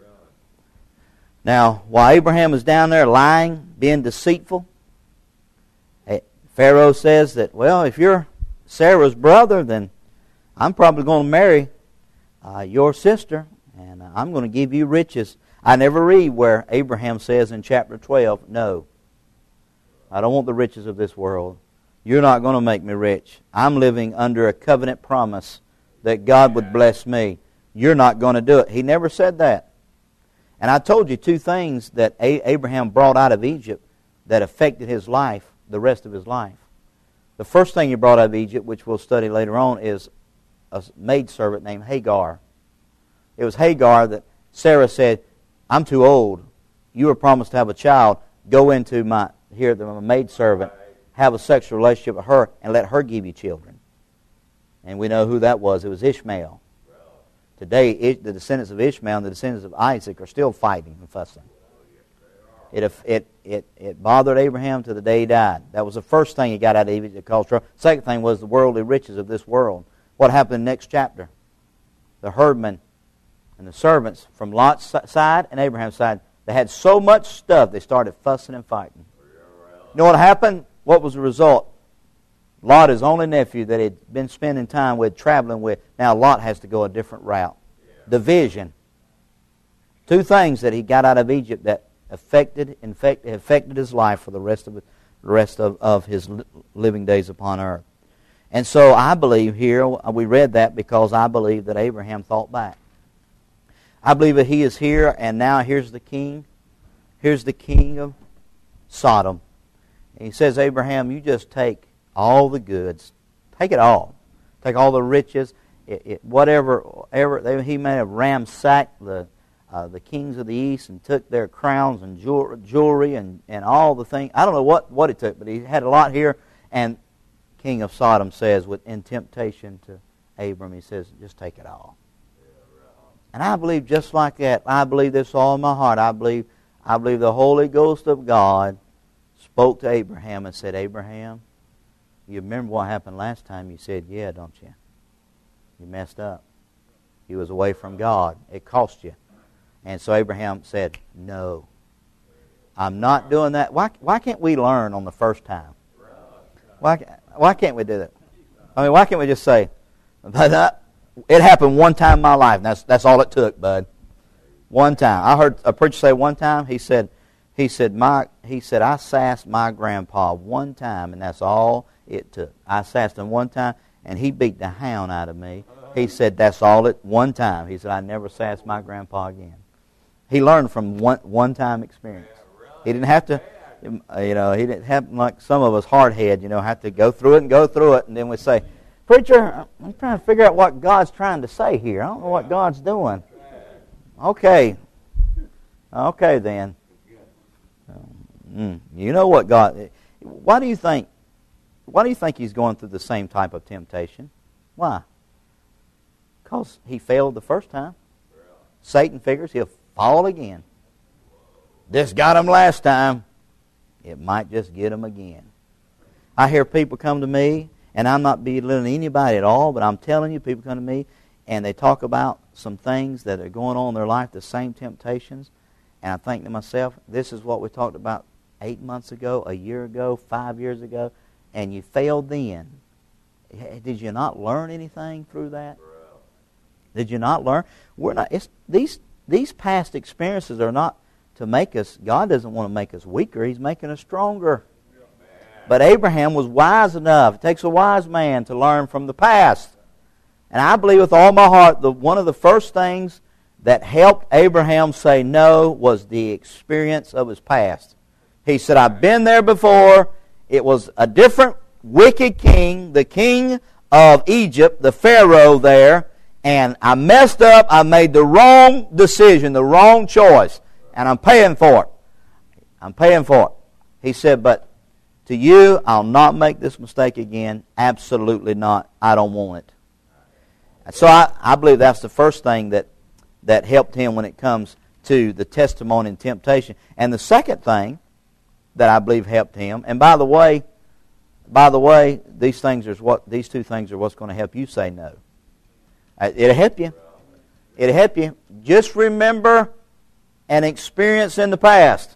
Now, while Abraham is down there lying, being deceitful, Pharaoh says that, well, if you're Sarah's brother, then I'm probably going to marry uh, your sister, and I'm going to give you riches. I never read where Abraham says in chapter twelve, no, I don't want the riches of this world. You're not going to make me rich. I'm living under a covenant promise that God would bless me. You're not going to do it. He never said that. And I told you two things that Abraham brought out of Egypt that affected his life, the rest of his life. The first thing he brought out of Egypt, which we'll study later on, is a maidservant named Hagar. It was Hagar that Sarah said, I'm too old. You were promised to have a child. Go into my, here, the maidservant, have a sexual relationship with her, and let her give you children. And we know who that was. It was Ishmael. Today, the descendants of Ishmael and the descendants of Isaac are still fighting and fussing. It, it, it, it bothered Abraham to the day he died. That was the first thing he got out of Egypt that caused trouble. Second thing was the worldly riches of this world. What happened in the next chapter? The herdmen and the servants from Lot's side and Abraham's side, they had so much stuff they started fussing and fighting. You know what happened? What was the result? Lot, his only nephew that he'd been spending time with, traveling with, now Lot has to go a different route. Division. Two things that he got out of Egypt that affected infect, affected his life for the rest of the rest of, of his living days upon earth. And so I believe here, we read that because I believe that Abraham thought back. I believe that he is here, and now here's the king Here's the king of Sodom. And he says, Abraham, you just take all the goods. Take it all. Take all the riches. It, it, whatever, ever, they, he may have ransacked the uh, the kings of the east and took their crowns and jewelry and, and all the things. I don't know what, what he took, but he had a lot here. And king of Sodom says, with in temptation to Abram, he says, just take it all. And I believe just like that. I believe this all in my heart. I believe, I believe the Holy Ghost of God spoke to Abraham and said, Abraham, you remember what happened last time? You said, yeah, don't you? You messed up. You was away from God. It cost you. And so Abraham said, no, I'm not doing that. Why, why can't we learn on the first time? Why, why can't we do that? I mean, why can't we just say, it happened one time in my life, and that's, that's all it took, bud. One time. I heard a preacher say one time, he said, he said, my, he said, I sassed my grandpa one time, and that's all it took. I sassed him one time, and he beat the hound out of me. He said, that's all it, one time. He said, I never sassed my grandpa again. He learned from one one-time experience. He didn't have to, you know, he didn't have, like some of us hardhead, you know, have to go through it and go through it, and then we say, preacher, I'm trying to figure out what God's trying to say here. I don't know what God's doing. Okay. Okay, then. Mm, you know what God... Why do you think... Why do you think he's going through the same type of temptation? Why? Because he failed the first time. Satan figures he'll fall again. This got him last time. It might just get him again. I hear people come to me, and I'm not belittling anybody at all, but I'm telling you, people come to me, and they talk about some things that are going on in their life, the same temptations, and I think to myself, this is what we talked about eight months ago, a year ago, five years ago, and you failed then. Did you not learn anything through that? Did you not learn? We're not. It's, these these past experiences are not to make us. God doesn't want to make us weaker. He's making us stronger. But Abraham was wise enough. It takes a wise man to learn from the past. And I believe with all my heart that one of the first things that helped Abraham say no was the experience of his past. He said, I've been there before. It was a different wicked king, the king of Egypt, the Pharaoh there, and I messed up. I made the wrong decision, the wrong choice, and I'm paying for it. I'm paying for it. He said, but to you, I'll not make this mistake again. Absolutely not. I don't want it. So I, I believe that's the first thing that, that helped him when it comes to the testimony and temptation. And the second thing that I believe helped him, and by the way, by the way, these things are what these two things are what's going to help you say no. It'll help you. It'll help you. Just remember an experience in the past.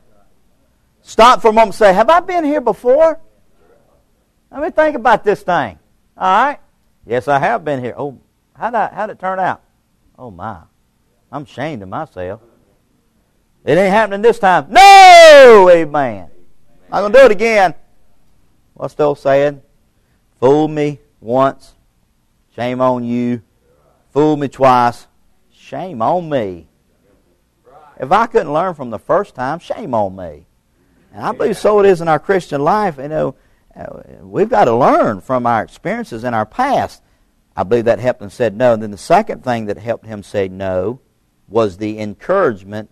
Stop for a moment and say, have I been here before? Let me think about this thing. All right? Yes, I have been here. Oh, how'd, I, how'd it turn out? Oh, my. I'm ashamed of myself. It ain't happening this time. No! Amen. I'm going to do it again. What's the old saying? Fool me once. Shame on you. Fool me twice. Shame on me. If I couldn't learn from the first time, shame on me. And I believe so it is in our Christian life. You know, we've got to learn from our experiences in our past. I believe that helped him say no. And then the second thing that helped him say no was the encouragement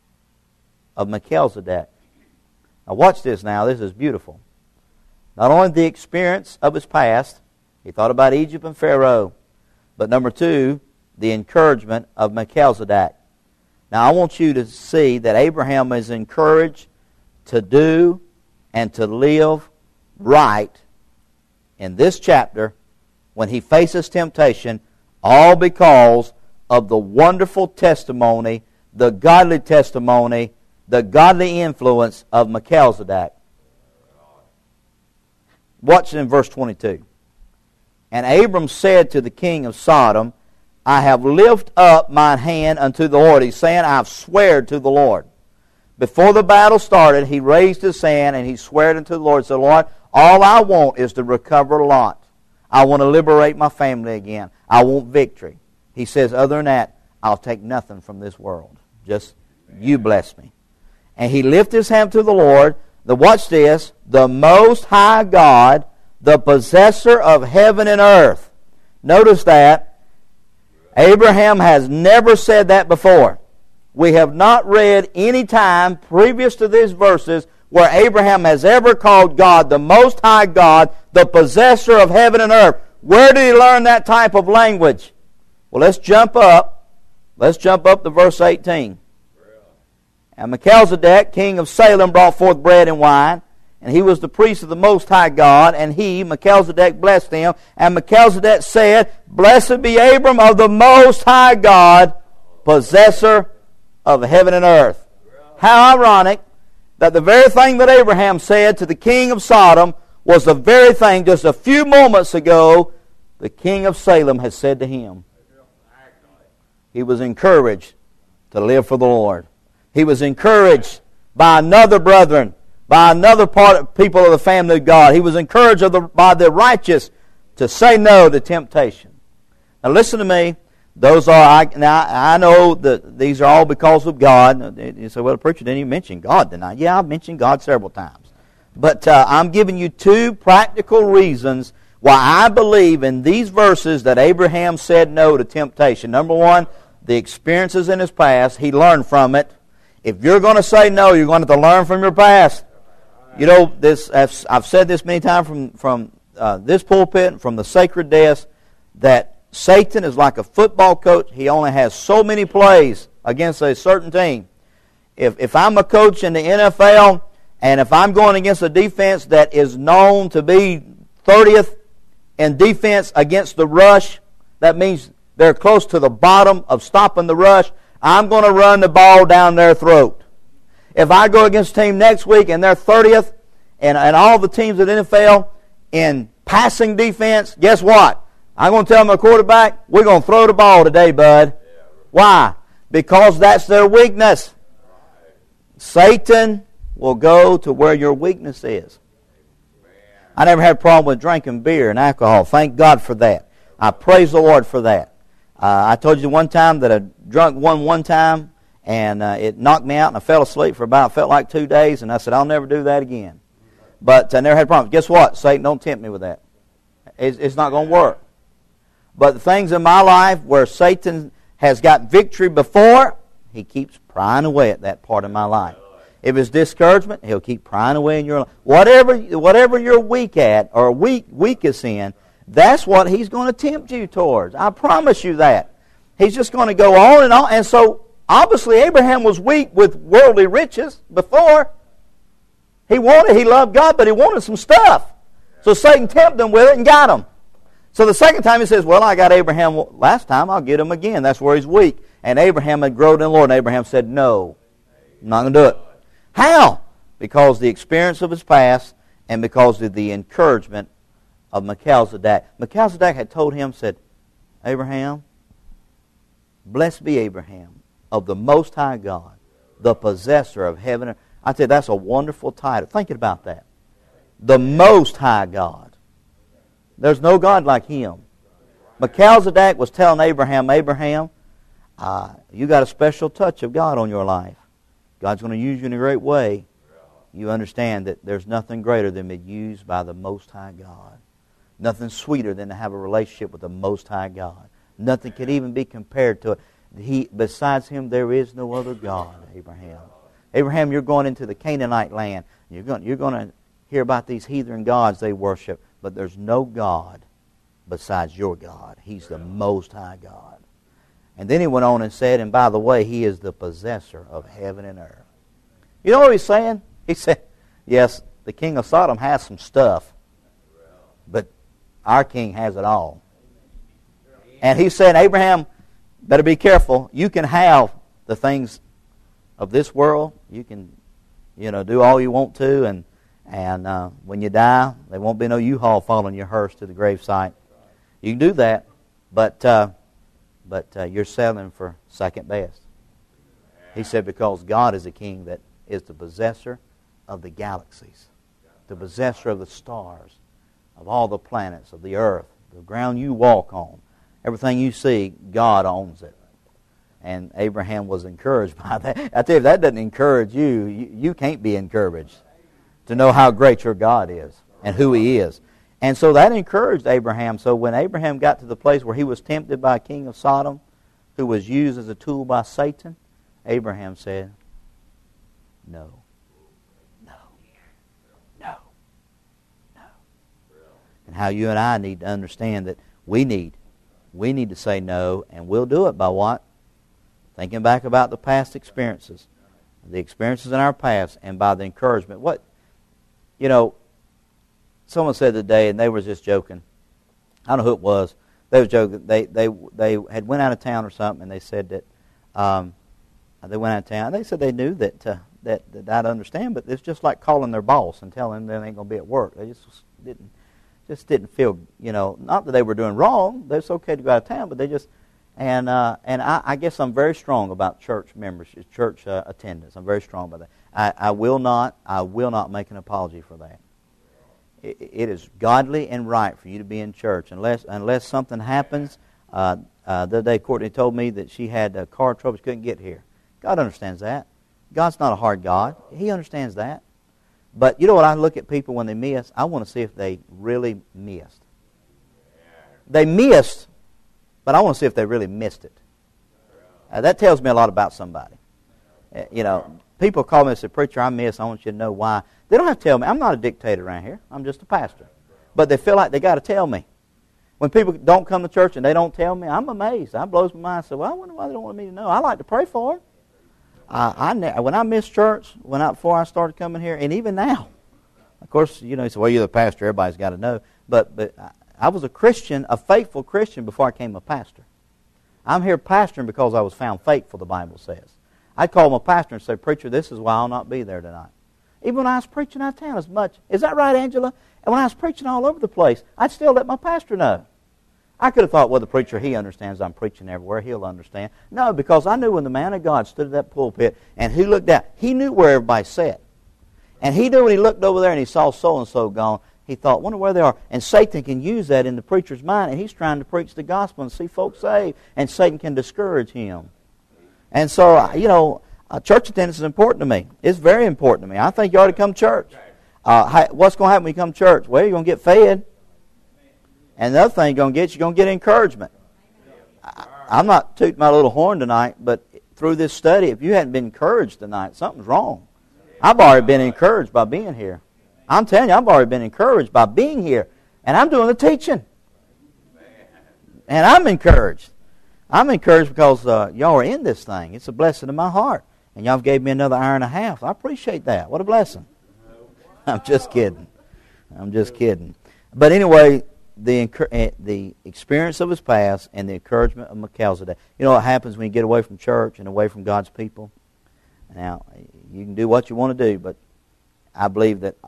of Melchizedek. Now watch this now. This is beautiful. Not only the experience of his past, he thought about Egypt and Pharaoh, but number two, the encouragement of Melchizedek. Now I want you to see that Abraham is encouraged to do and to live right in this chapter when he faces temptation, all because of the wonderful testimony, the godly testimony, the godly influence of Melchizedek. Watch in verse twenty-two. And Abram said to the king of Sodom, I have lifted up mine hand unto the Lord. He's saying, I have sweared to the Lord. Before the battle started, he raised his hand and he swore unto the Lord. He said, Lord, all I want is to recover Lot. I want to liberate my family again. I want victory. He says, other than that, I'll take nothing from this world. Just you bless me. and he lifted his hand to the Lord. The, watch this, the Most High God, the possessor of heaven and earth. Notice that. Abraham has never said that before. We have not read any time previous to these verses where Abraham has ever called God the Most High God, the possessor of heaven and earth. Where did he learn that type of language? Well, let's jump up. Let's jump up to verse eighteen. And Melchizedek, king of Salem, brought forth bread and wine, and he was the priest of the Most High God, and he, Melchizedek, blessed him. And Melchizedek said, Blessed be Abram of the Most High God, possessor of heaven and earth. How ironic that the very thing that Abraham said to the king of Sodom was the very thing just a few moments ago the king of Salem had said to him. He was encouraged to live for the Lord. He was encouraged by another brethren, by another part of people of the family of God. He was encouraged of the, by the righteous to say no to temptation. Now listen to me. Those are, I, now I know that these are all because of God. You say, well, the preacher didn't even mention God tonight. Yeah, I've mentioned God several times. But uh, I'm giving you two practical reasons why I believe in these verses that Abraham said no to temptation. Number one, the experiences in his past. He learned from it. If you're going to say no, you're going to have to learn from your past. You know, this I've, I've said this many times from, from uh, this pulpit, from the sacred desk, that Satan is like a football coach. He only has so many plays against a certain team. If, if I'm a coach in the N F L, and if I'm going against a defense that is known to be thirtieth in defense against the rush, that means they're close to the bottom of stopping the rush, I'm going to run the ball down their throat. If I go against a team next week and they're thirtieth, and, and all the teams at the N F L in passing defense, guess what? I'm going to tell my quarterback, we're going to throw the ball today, bud. Why? Because that's their weakness. Satan will go to where your weakness is. I never had a problem with drinking beer and alcohol. Thank God for that. I praise the Lord for that. Uh, I told you one time that I drunk one one time, and uh, it knocked me out, and I fell asleep for about, felt like two days, and I said, I'll never do that again. But I never had a problem. Guess what? Satan, don't tempt me with that. It's, it's not going to work. But the things in my life where Satan has got victory before, he keeps prying away at that part of my life. If it's discouragement, he'll keep prying away in your life. Whatever, whatever you're weak at or weak, weakest in, that's what he's going to tempt you towards. I promise you that. He's just going to go on and on. And so, obviously, Abraham was weak with worldly riches before. He wanted, he loved God, but he wanted some stuff. So Satan tempted him with it and got him. So the second time he says, well, I got Abraham last time, I'll get him again. That's where he's weak. And Abraham had grown in the Lord, and Abraham said, no, I'm not going to do it. How? Because the experience of his past and because of the encouragement of Melchizedek. Melchizedek had told him, said, Abraham, blessed be Abraham of the Most High God, the possessor of heaven. I tell you, that's a wonderful title. Think about that. The Most High God. There's no God like him. Melchizedek was telling Abraham, Abraham, uh, you got a special touch of God on your life. God's going to use you in a great way. You understand that there's nothing greater than being used by the Most High God. Nothing sweeter than to have a relationship with the Most High God. Nothing can even be compared to it. He, besides Him, there is no other God, Abraham. Abraham, you're going into the Canaanite land. You're going, you're going to hear about these heathen gods they worship. But there's no God besides your God. He's the Most High God. And then he went on and said, and by the way, He is the possessor of heaven and earth. You know what he's saying? He said, yes, the king of Sodom has some stuff, but our king has it all. And he said, Abraham, better be careful. You can have the things of this world. You can, you know, do all you want to, and And uh, when you die, there won't be no U-Haul following your hearse to the gravesite. You can do that, but uh, but uh, you're settling for second best. He said, because God is a king that is the possessor of the galaxies, the possessor of the stars, of all the planets, of the earth, the ground you walk on. Everything you see, God owns it. And Abraham was encouraged by that. I tell you, if that doesn't encourage you, you, you can't be encouraged to know how great your God is and who He is. And so that encouraged Abraham. So when Abraham got to the place where he was tempted by a king of Sodom, who was used as a tool by Satan, Abraham said, no, no, no, no. And how you and I need to understand that we need, we need to say no, and we'll do it by what? Thinking back about the past experiences, the experiences in our past, and by the encouragement. What, you know, someone said today, and they were just joking. I don't know who it was. They were joking. They they they had went out of town or something, and they said that um, they went out of town. They said they knew that uh, that that I'd understand, but it's just like calling their boss and telling them they ain't going to be at work. They just didn't just didn't feel, you know, not that they were doing wrong. It's okay to go out of town, but they just and uh, and I, I guess I'm very strong about church membership, church uh, attendance. I'm very strong about that. I, I will not I will not make an apology for that. It is godly and right for you to be in church. Unless unless something happens, uh, uh, the other day Courtney told me that she had uh, car trouble, she couldn't get here. God understands that. God's not a hard God. He understands that. But you know what, I look at people when they miss, I want to see if they really missed. They missed, but I want to see if they really missed it. Uh, that tells me a lot about somebody. Uh, you know, people call me and say, "Preacher, I missed. I want you to know why." They don't have to tell me. I'm not a dictator around here. I'm just a pastor. But they feel like they got to tell me. When people don't come to church and they don't tell me, I'm amazed. That blows my mind. I say, well, I wonder why they don't want me to know. I like to pray for them. Uh, I, ne- when I missed church, when I, before I started coming here, and even now, of course, you know, you say, well, you're the pastor. Everybody's got to know. But but I, I was a Christian, a faithful Christian before I became a pastor. I'm here pastoring because I was found faithful, the Bible says. I'd call my pastor and say, "Preacher, this is why I'll not be there tonight." Even when I was preaching out of town as much. Is that right, Angela? And when I was preaching all over the place, I'd still let my pastor know. I could have thought, well, the preacher, he understands I'm preaching everywhere. He'll understand. No, because I knew when the man of God stood at that pulpit and he looked out, he knew where everybody sat. And he knew when he looked over there and he saw so-and-so gone, he thought, wonder where they are. And Satan can use that in the preacher's mind, and he's trying to preach the gospel and see folks saved, and Satan can discourage him. And so, you know, Uh, church attendance is important to me. It's very important to me. I think you ought to come to church. Uh, what's going to happen when you come to church? Well, you're going to get fed. And the other thing you're going to get, you're going to get encouragement. I, I'm not tooting my little horn tonight, but through this study, if you hadn't been encouraged tonight, something's wrong. I've already been encouraged by being here. I'm telling you, I've already been encouraged by being here. And I'm doing the teaching. And I'm encouraged. I'm encouraged because uh, y'all are in this thing. It's a blessing to my heart. And y'all gave me another hour and a half. I appreciate that. What a blessing. I'm just kidding. I'm just kidding. But anyway, the the experience of his past and the encouragement of Melchizedek. You know what happens when you get away from church and away from God's people? Now, you can do what you want to do, but I believe that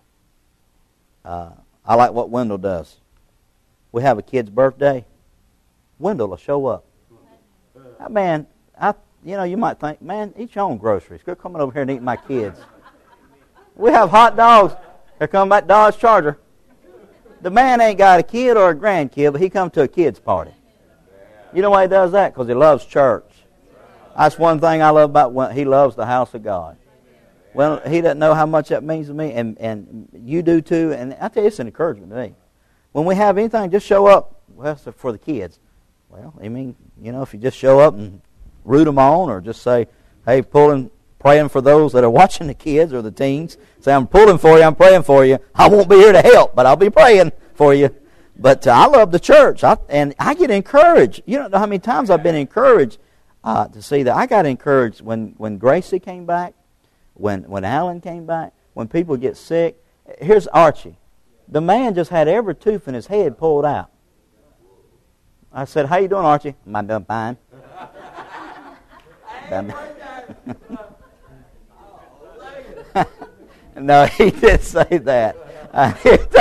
uh, I like what Wendell does. We have a kid's birthday. Wendell will show up. That man, I... You know, you might think, man, eat your own groceries. Quit coming over here and eating my kids. We have hot dogs. Here come that Dodge Charger. The man ain't got a kid or a grandkid, but he comes to a kid's party. You know why he does that? Because he loves church. That's one thing I love about when he loves the house of God. Well, he doesn't know how much that means to me, and, and you do too. And I tell you, it's an encouragement to me. When we have anything, just show up. Well, it's for the kids. Well, I mean, you know, if you just show up and root them on, or just say, hey, pulling, praying for those that are watching the kids or the teens. Say, I'm pulling for you, I'm praying for you. I won't be here to help, but I'll be praying for you. But uh, I love the church, I, and I get encouraged. You don't know how many times I've been encouraged uh, to see that. I got encouraged when, when Gracie came back, when, when Alan came back, when people get sick. Here's Archie. The man just had every tooth in his head pulled out. I said, how you doing, Archie? I'm doing fine. No, he didn't say that. Uh,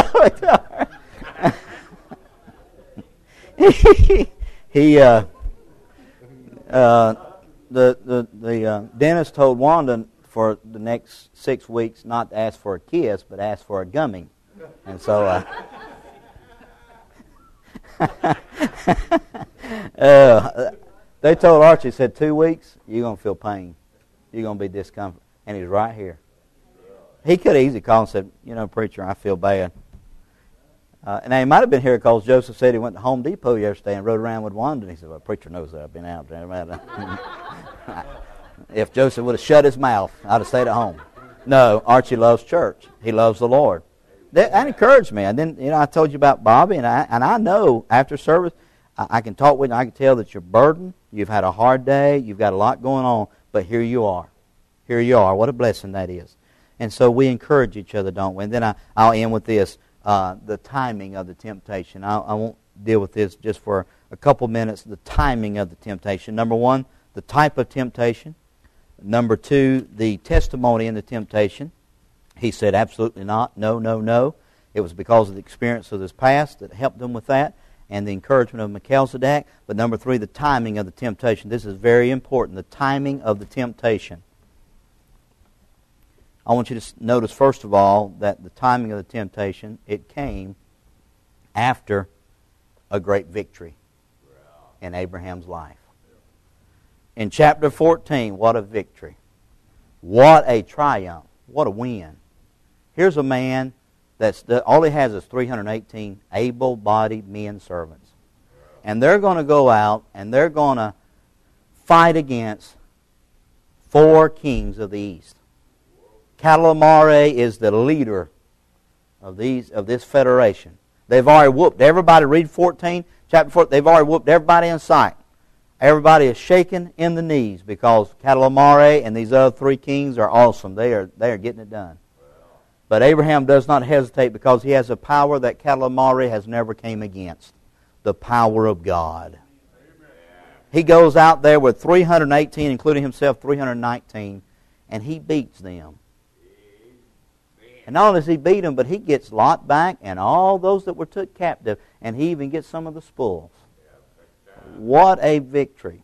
he, he uh, uh, the the the uh, dentist told Wanda for the next six weeks not to ask for a kiss, but ask for a gummy, and so. Uh, uh, They told Archie, said, two weeks, you're going to feel pain. You're going to be discomfort. And he's right here. He could have easily called and said, you know, preacher, I feel bad. Uh, and he might have been here because Joseph said he went to Home Depot yesterday and rode around with Wanda. And he said, well, preacher knows that I've been out there. If Joseph would have shut his mouth, I'd have stayed at home. No, Archie loves church. He loves the Lord. That, that encouraged me. I didn't, you know, I told you about Bobby, and I and I know after service, I, I can talk with you. I can tell that you're burdened. You've had a hard day. You've got a lot going on, but here you are. Here you are. What a blessing that is. And so we encourage each other, don't we? And then I, I'll end with this: uh, the timing of the temptation. I, I won't deal with this just for a couple minutes. The timing of the temptation. Number one, the type of temptation. Number two, the testimony in the temptation. He said, absolutely not. No, no, no. It was because of the experience of his past that helped him with that and the encouragement of Melchizedek. But number three, the timing of the temptation. This is very important, the timing of the temptation. I want you to notice, first of all, that the timing of the temptation, it came after a great victory in Abraham's life. In chapter fourteen, what a victory. What a triumph. What a win. Here's a man that's all he has is three hundred eighteen able-bodied men servants. And they're going to go out and they're going to fight against four kings of the east. Chedorlaomer is the leader of these of this federation. They've already whooped everybody. Read fourteen, chapter four. They've already whooped everybody in sight. Everybody is shaken in the knees because Chedorlaomer and these other three kings are awesome. They are they are getting it done. But Abraham does not hesitate because he has a power that Chedorlaomer has never came against. The power of God. He goes out there with three hundred eighteen, including himself, three hundred nineteen, and he beats them. And not only does he beat them, but he gets Lot back and all those that were took captive, and he even gets some of the spoils. What a victory.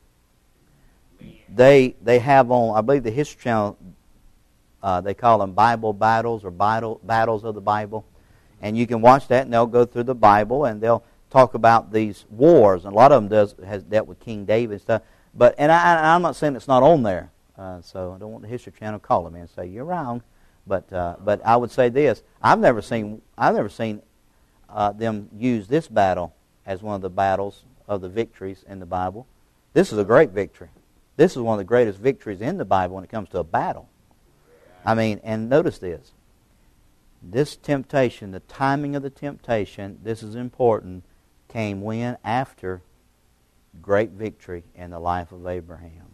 They they have on, I believe the History Channel, uh, they call them Bible battles or Bible, battles of the Bible. And you can watch that and they'll go through the Bible and they'll talk about these wars. And a lot of them does has dealt with King David and stuff. But and I, I'm not saying it's not on there. Uh, so I don't want the History Channel to call me and say, you're wrong. But uh, but I would say this: I've never seen I've never seen uh, them use this battle as one of the battles of the victories in the Bible. This is a great victory. This is one of the greatest victories in the Bible when it comes to a battle. I mean, and notice this: this temptation, the timing of the temptation, this is important, came when? After great victory in the life of Abraham.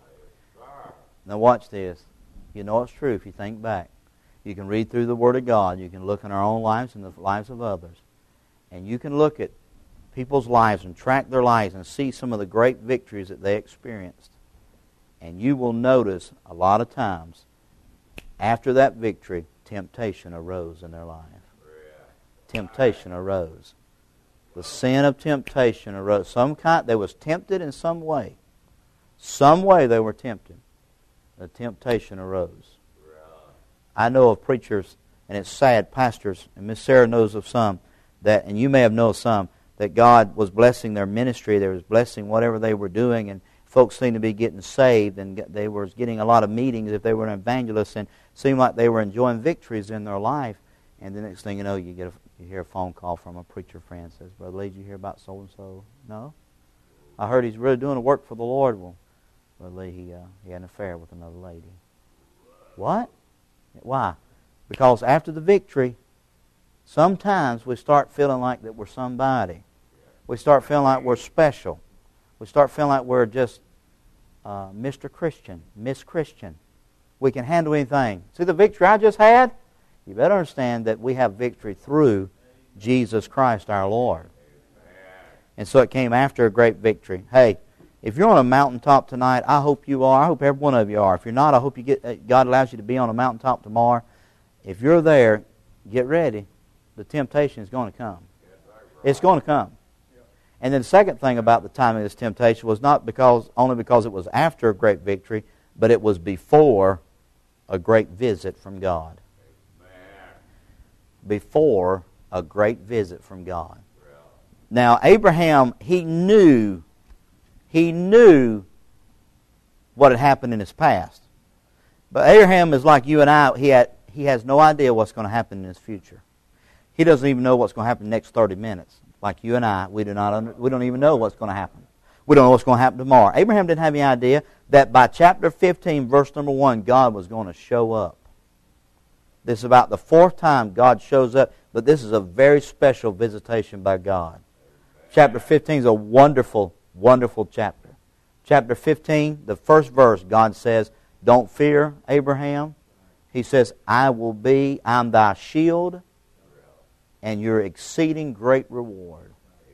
Now watch this. You know it's true if you think back. You can read through the Word of God. You can look in our own lives and the lives of others. And you can look at people's lives and track their lives and see some of the great victories that they experienced. And you will notice a lot of times, after that victory, temptation arose in their life. Temptation arose. The sin of temptation arose. Some kind, they was tempted in some way. Some way they were tempted. The temptation arose. I know of preachers, and it's sad, pastors, and Miss Sarah knows of some, that, and you may have known of some, that God was blessing their ministry, they was blessing whatever they were doing, and folks seemed to be getting saved, and they were getting a lot of meetings if they were an evangelist, and it seemed like they were enjoying victories in their life. And the next thing you know, you get a, you hear a phone call from a preacher friend, says, Brother Lee, did you hear about so-and-so? No? I heard he's really doing the work for the Lord. Well, Brother Lee, he, uh, he had an affair with another lady. What? Why? Because after the victory, sometimes we start feeling like that we're somebody. We start feeling like we're special. We start feeling like we're just uh, Mister Christian, Miss Christian. We can handle anything. See the victory I just had? You better understand that we have victory through Jesus Christ our Lord. And so it came after a great victory. Hey, if you're on a mountaintop tonight, I hope you are. I hope every one of you are. If you're not, I hope you get. God allows you to be on a mountaintop tomorrow. If you're there, get ready. The temptation is going to come. It's going to come. And then the second thing about the timing of this temptation was not because only because it was after a great victory, but it was before a great visit from God. Before a great visit from God. Now, Abraham, he knew He knew what had happened in his past. But Abraham is like you and I. He had, he has no idea what's going to happen in his future. He doesn't even know what's going to happen in the next thirty minutes. Like you and I, we do not under, we don't even know what's going to happen. We don't know what's going to happen tomorrow. Abraham didn't have any idea that by chapter fifteen, verse number one, God was going to show up. This is about the fourth time God shows up, but this is a very special visitation by God. Chapter fifteen is a wonderful, wonderful chapter. Chapter fifteen, the first verse, God says, don't fear, Abraham. He says, I will be, I'm thy shield, and your exceeding great reward.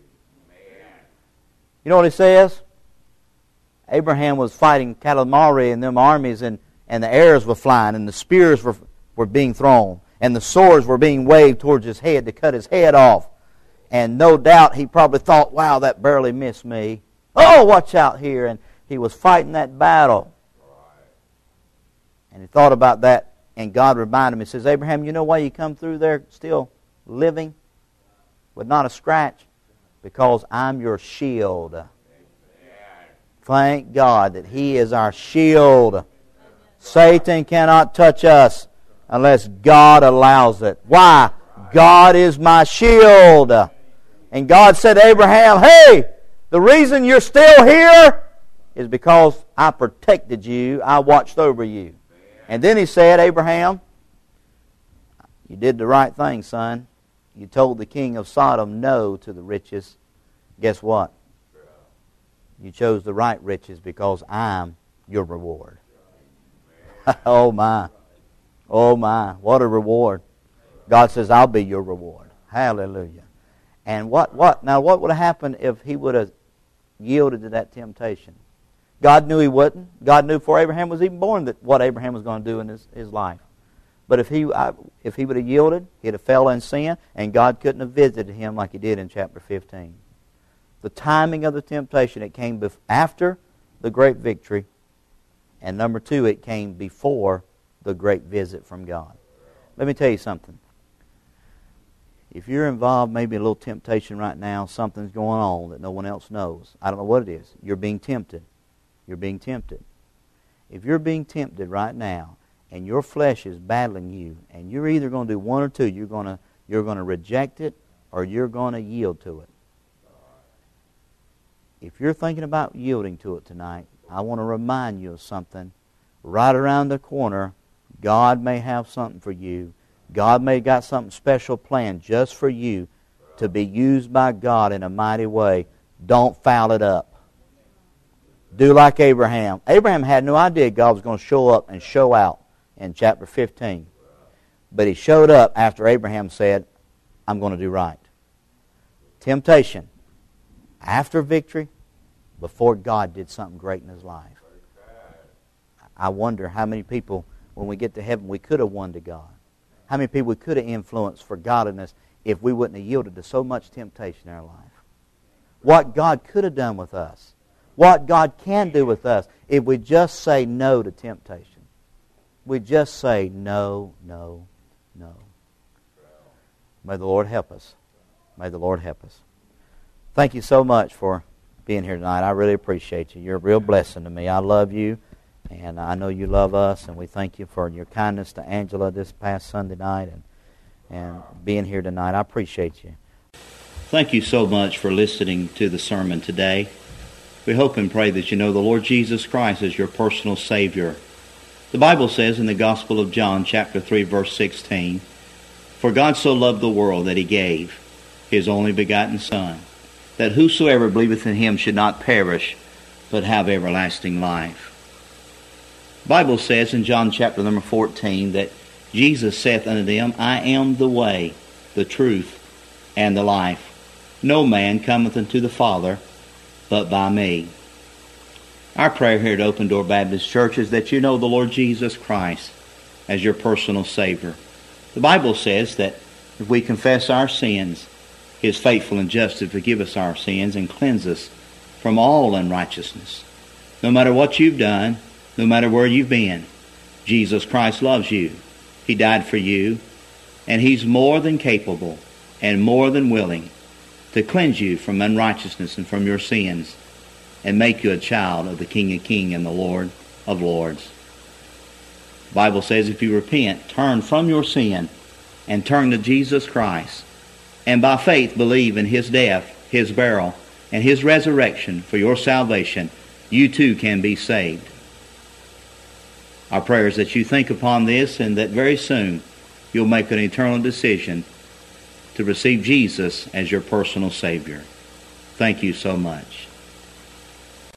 You know what he says? Abraham was fighting Calamari and them armies, and, and the arrows were flying, and the spears were, were being thrown, and the swords were being waved towards his head to cut his head off. And no doubt he probably thought, wow, that barely missed me. Oh, watch out here. And he was fighting that battle. And he thought about that, and God reminded him, he says, Abraham, you know why you come through there still living with not a scratch? Because I'm your shield. Thank God that He is our shield. Satan cannot touch us unless God allows it. Why? God is my shield. And God said to Abraham, hey, the reason you're still here is because I protected you. I watched over you. And then He said, Abraham, you did the right thing, son. You told the king of Sodom no to the riches. Guess what? You chose the right riches because I'm your reward. Oh my. Oh my. What a reward. God says, I'll be your reward. Hallelujah. And what, what? Now what would have happened if he would have yielded to that temptation? God knew he wouldn't. God knew before Abraham was even born that what Abraham was going to do in his, his life. But if he I, if he would have yielded, he'd have fell in sin, and God couldn't have visited him like He did in chapter fifteen. The timing of the temptation, it came bef- after the great victory, and number two, it came before the great visit from God. Let me tell you something. If you're involved maybe in a little temptation right now, something's going on that no one else knows. I don't know what it is. You're being tempted. You're being tempted. If you're being tempted right now, and your flesh is battling you, and you're either going to do one or two. You're going to you're going to reject it, or you're going to yield to it. If you're thinking about yielding to it tonight, I want to remind you of something. Right around the corner, God may have something for you. God may have got something special planned just for you to be used by God in a mighty way. Don't foul it up. Do like Abraham. Abraham had no idea God was going to show up and show out in chapter fifteen. But He showed up after Abraham said, I'm going to do right. Temptation. After victory, before God did something great in his life. I wonder how many people, when we get to heaven, we could have won to God. How many people we could have influenced for godliness if we wouldn't have yielded to so much temptation in our life. What God could have done with us. What God can do with us if we just say no to temptation. We just say no, no, no. May the Lord help us. May the Lord help us. Thank you so much for being here tonight. I really appreciate you. You're a real blessing to me. I love you, and I know you love us, and we thank you for your kindness to Angela this past Sunday night and, and being here tonight. I appreciate you. Thank you so much for listening to the sermon today. We hope and pray that you know the Lord Jesus Christ as your personal Savior. The Bible says in the Gospel of John, chapter three, verse sixteen, For God so loved the world that He gave His only begotten Son, that whosoever believeth in Him should not perish, but have everlasting life. The Bible says in John chapter number fourteen that Jesus saith unto them, I am the way, the truth, and the life. No man cometh unto the Father but by me. Our prayer here at Open Door Baptist Church is that you know the Lord Jesus Christ as your personal Savior. The Bible says that if we confess our sins, He is faithful and just to forgive us our sins and cleanse us from all unrighteousness. No matter what you've done, no matter where you've been, Jesus Christ loves you. He died for you, and He's more than capable and more than willing to cleanse you from unrighteousness and from your sins. and make you a child of the King of Kings and the Lord of Lords. The Bible says if you repent, turn from your sin, and turn to Jesus Christ, and by faith believe in His death, His burial, and His resurrection for your salvation, you too can be saved. Our prayer is that you think upon this and that very soon you'll make an eternal decision to receive Jesus as your personal Savior. Thank you so much.